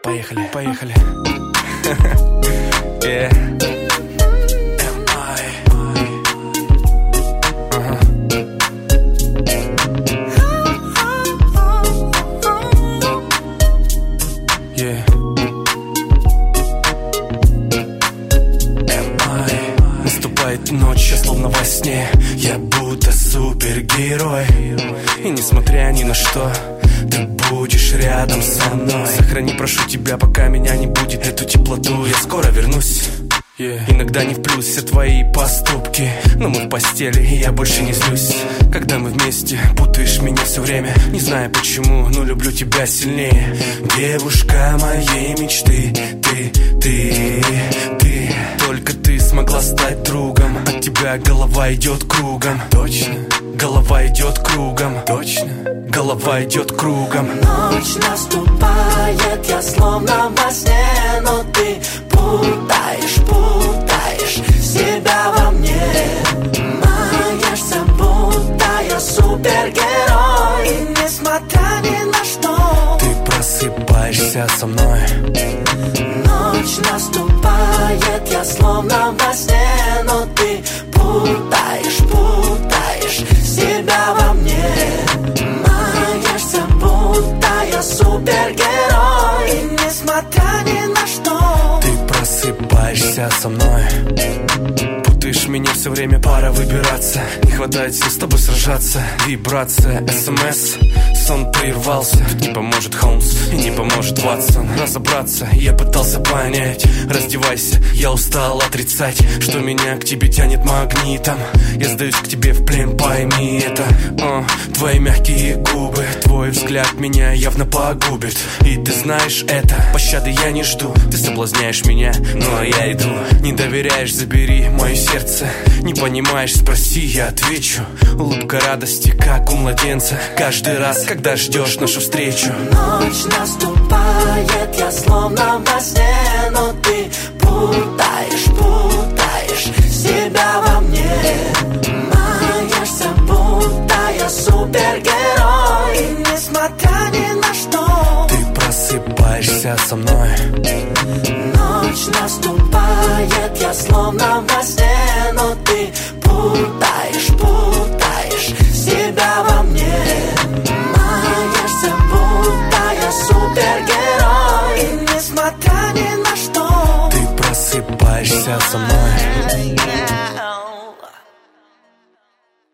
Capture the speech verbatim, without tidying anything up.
Поехали, поехали. Yeah. эм ай. Ага. Yeah. эм ай. Наступает ночь, я словно во сне. Я будто супергерой. И несмотря ни на что, ты будешь рядом со мной. Сохрани, прошу тебя, пока меня не будет, эту теплоту. Я скоро вернусь. Yeah. Иногда не в плюс все твои поступки, но мы в постели, и я больше не злюсь. Когда мы вместе, путаешь меня все время. Не знаю почему, но люблю тебя сильнее. Девушка моей мечты, ты, ты, ты. Только ты смогла стать другом. От тебя голова идет кругом. Точно? Голова идет кругом. Точно? Голова идет кругом. Ночь наступает, я словно во сне, но ты путаешь, путаешь себя во мне. Маешься, будто я супергерой. И несмотря ни на что, ты просыпаешься со мной. ночь наступает, я словно во сне, но ты путаешь, путаешь себя во мне. Маешься, будто я супергерой. И несмотря ни на что, ты просыпаешься со мной. Путаешь меня все время, пора выбираться. Не хватает сил с тобой сражаться. Вибрация, смс, сон прервался. Тут не поможет Холмс и не поможет Ватсон. Разобраться я пытался понять. Раздевайся, я устал отрицать, что меня к тебе тянет магнитом. Я сдаюсь к тебе в плен, пойми это. О, твои мягкие губы, твой взгляд меня явно погубит. И ты знаешь это, пощады я не жду. Ты соблазняешь меня, но я иду. Не доверяешь, забери мое сердце. Не понимаешь, спроси, я отвечу. Улыбка радости, как у младенца. Каждый раз, когда ждешь нашу встречу. ночь наступает, я словно во сне, но ты путаешь, путаешь себя во мне. Маешься, будто я супергерой. И несмотря ни на что, ты просыпаешься со мной. ночь наступает, я словно во сне, но ты путаешь, путаешь себя во мне. Маешься, будто я супергерой. И несмотря ни на что, ты просыпаешься со мной.